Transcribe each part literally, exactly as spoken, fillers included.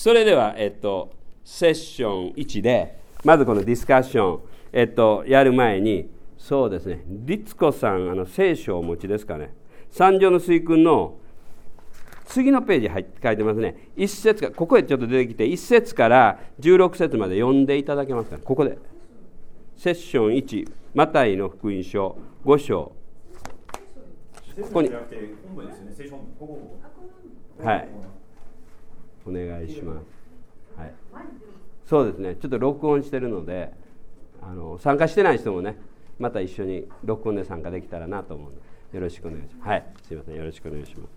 それでは、えっと、セッションいちで、まずこのディスカッション、えっと、やる前に、そうですね、律子さん、あの聖書をお持ちですかね。三条の水君の次のページ入書いてますね。一節から、ここへちょっと出てきて、一節から十六節まで読んでいただけますかね。ここで。セッションいち、マタイの福音書ご章。ここに。はい。お願いします。はい。そうですね。ちょっと録音してるので、あの参加してない人もね、また一緒に録音で参加できたらなと思うので、よろしくお願いします。はい。すいません。よろしくお願いします。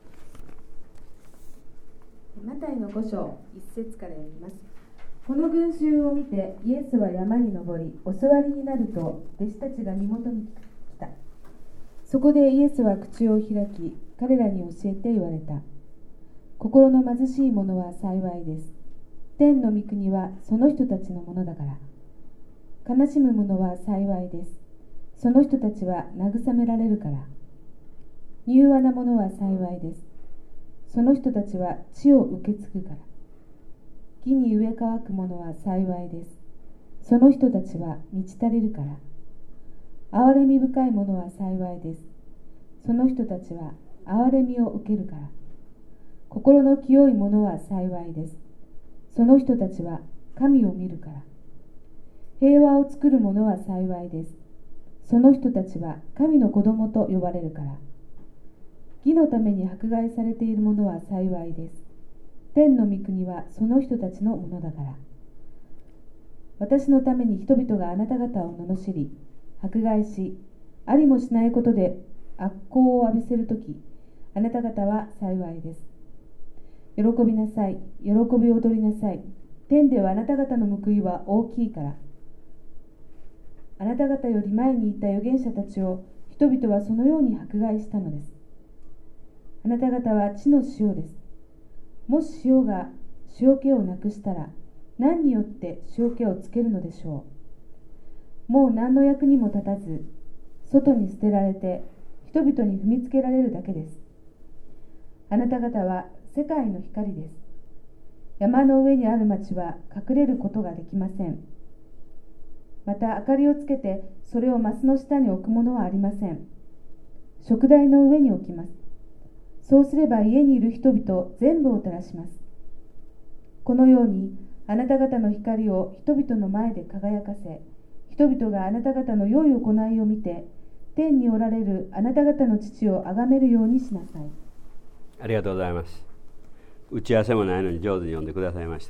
マタイのご章一節から読みます。この群衆を見てイエスは山に登り、お座りになると弟子たちが身元に来た。そこでイエスは口を開き、彼らに教えて言われた。心の貧しい者は幸いです。天の御国はその人たちのものだから。悲しむ者は幸いです。その人たちは慰められるから。柔和な者は幸いです。その人たちは地を受け継ぐから。木に植え乾く者は幸いです。その人たちは満ち足りるから。憐れみ深い者は幸いです。その人たちは憐れみを受けるから。心の清い者は幸いです。その人たちは神を見るから。平和を作る者は幸いです。その人たちは神の子供と呼ばれるから。義のために迫害されている者は幸いです。天の御国はその人たちのものだから。私のために人々があなた方を罵り、迫害し、ありもしないことで悪行を浴びせるとき、あなた方は幸いです。喜びなさい、喜び踊りなさい。天ではあなた方の報いは大きいから。あなた方より前にいた預言者たちを人々はそのように迫害したのです。あなた方は地の塩です。もし塩が塩気をなくしたら、何によって塩気をつけるのでしょう。もう何の役にも立たず、外に捨てられて人々に踏みつけられるだけです。あなた方は世界の光です。山の上にある町は隠れることができません。また明かりをつけてそれをマスの下に置くものはありません。食台の上に置きます。そうすれば家にいる人々全部を照らします。このようにあなた方の光を人々の前で輝かせ、人々があなた方の良い行いを見て、天におられるあなた方の父を崇めるようにしなさい。 ありがとうございます。打ち合わせもないのに上手に読んでくださいまして。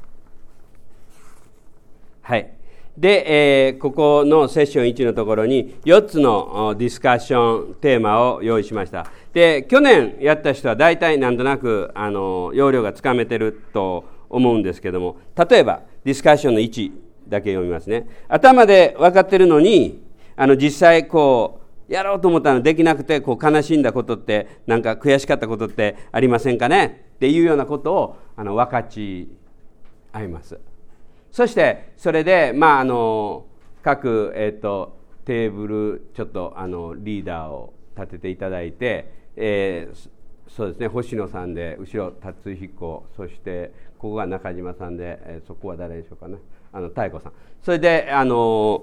はい。で、えー、ここのセッションいちのところによっつのディスカッションテーマを用意しました。で、去年やった人は大体なんとなくあの要領がつかめてると思うんですけども、例えばディスカッションのいちだけ読みますね。頭で分かってるのに、あの実際こうやろうと思ったのできなくてこう悲しんだことって、なんか悔しかったことってありませんかねっていうようなことをあの分かち合います。そしてそれで、まあ、あの各、えー、とテーブルちょっとあのリーダーを立てていただいて、えー、そうですね、星野さんで後ろ達彦、そしてここが中島さんで、えー、そこは誰でしょうかね、あの妙子さん、それであの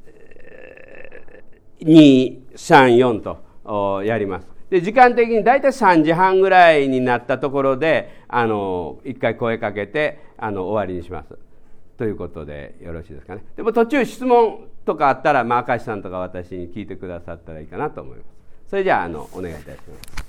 にさんよんとやります。で時間的にだいたいさんじはんぐらいになったところであの一回声かけてあの終わりにしますということでよろしいですかね。でも途中質問とかあったら、まあ、明石さんとか私に聞いてくださったらいいかなと思います。それじゃあ、あのお願いいたします。